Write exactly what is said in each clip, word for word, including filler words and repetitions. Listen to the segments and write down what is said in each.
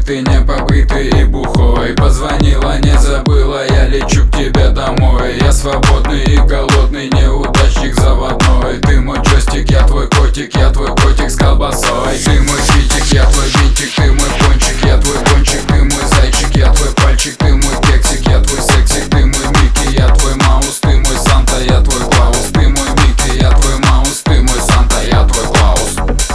ты не побритый и бухой. Позвонила, не забыла, я лечу к тебе домой. Я свободный и голодный, неудачник заводной. Ты мой джойстик, я твой котик, я твой котик с колбасой. Ты мой фитик, я твой винтик, ты мой пончик, я твой гонщик. Ты мой зайчик, я твой пальчик, ты мой кексик, я твой сексик. Ты мой Микки, я твой Маус, ты мой Санта, я твой Клаус. Ты мой Микки, я твой Маус, ты мой Санта, я твой Клаус.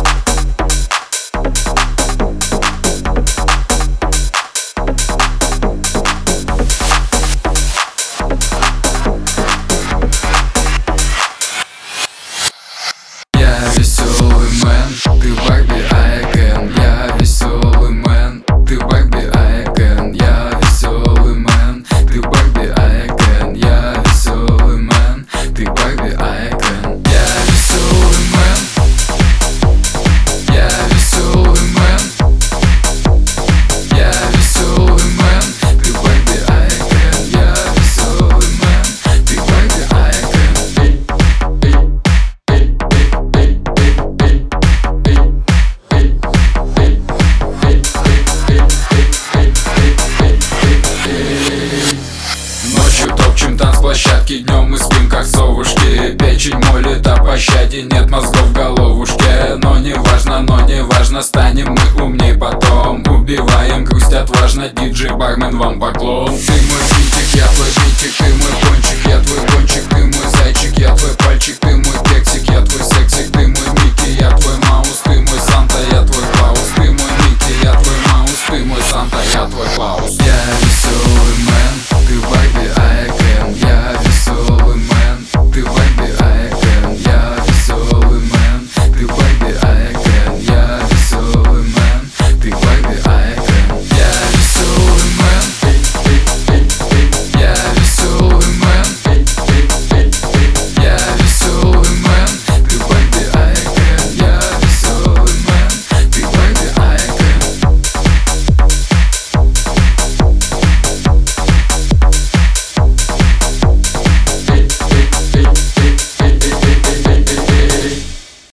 Я веселый мэн, ты Барби, I can. Я веселый мэн, ты Барби, I can. Я веселый мэн, ты Барби, I can. Я веселый мэн, ты Барби, I can. Я веселый мэн, я веселый мэн, я веселый мэн, ты Барби, I can. Я веселый мэн, ты Барби, I can. Ночью топчем танцплощадки, днем мы спим как совушки. Печень молит о пощаде, нет мозгов в головушке. Но не важно, но не важно, станем мы умней потом. Убиваем грусть отважно, диджей, бармен, вам поклон. Ты мой винтик, я твой винтик.